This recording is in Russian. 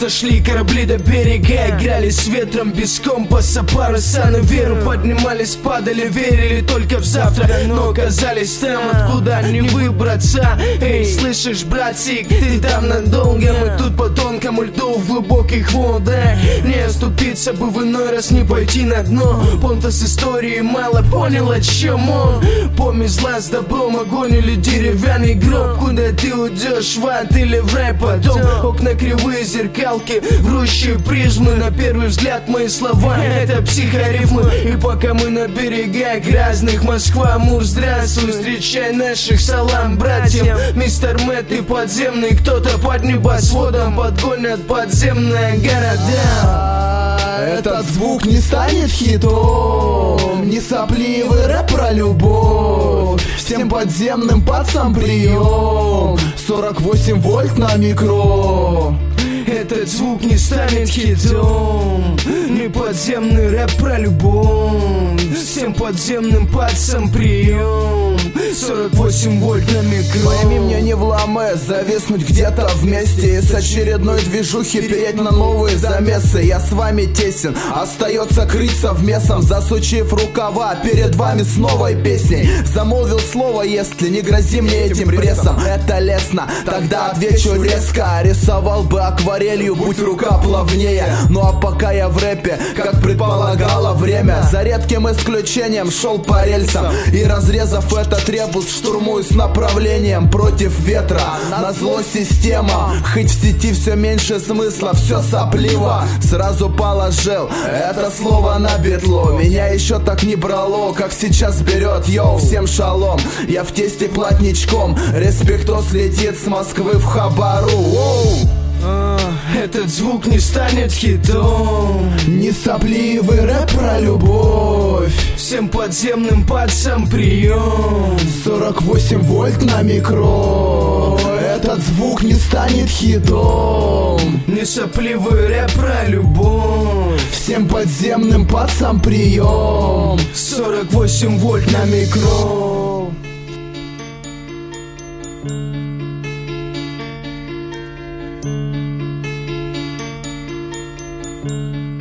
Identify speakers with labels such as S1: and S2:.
S1: просто шли корабли до берега. Играли с ветром без компаса, паруса на веру поднимались, падали, верили только в завтра, но оказались там, откуда не выбраться. Эй, слышишь, братик, ты там надолго, мы тут по тонкому льду в глубоких водах. Не оступиться бы в иной раз, не пойти на дно. Понта с историей мало понял, о чем он. Помесь зла с добром, огонь или деревянный гроб. Куда ты уйдешь, в ад или в рай потом? Окна кривые, зеркалки, врущие призмы. На первый взгляд мои слова — это психорифмы. И пока мы на берегах разных, Москва, Амур, здравствуй, встречай наших, салам братьям. Мистер Мэтт и подземный, кто-то под небосводом подгонят подземные города.
S2: Этот звук не станет хитом, не сопливый рэп про любовь. Всем подземным пацам прием, 48 вольт на микро.
S1: Этот звук не станет хитом, не подземный рэп про любовь. Всем подземным пацам прием, 48 вольт на микро.
S2: Пойми, мне не вломы зависнуть где-то вместе и с очередной движухи переть на новые замесы. Я с вами тесен, остается крыть совместом, засучив рукава перед вами с новой песней. Замолвил слово, если не грози мне этим прессом. Это лестно, тогда отвечу резко. Рисовал бы акварелью, будь рука плавнее. Ну а пока я в рэпе, как предполагало время, за редким исключением шел по рельсам и, разрезав этот ребус, штурмую с направлением против ветра. Назло система, хоть в сети все меньше смысла, все сопливо. Сразу положил это слово на бетло. Меня еще так не брало, как сейчас берет. Йоу, всем шалом, я в тесте плотничком. Респектос летит с Москвы в Хабару. Воу.
S1: Этот звук не станет хитом,
S2: не сопливый рэп про любовь.
S1: Всем подземным пацам прием,
S2: 48 вольт на микро. Этот звук не станет хитом,
S1: не сопливый рэп про любовь.
S2: Всем подземным пацам прием,
S1: 48 вольт на микро.
S3: Thank you.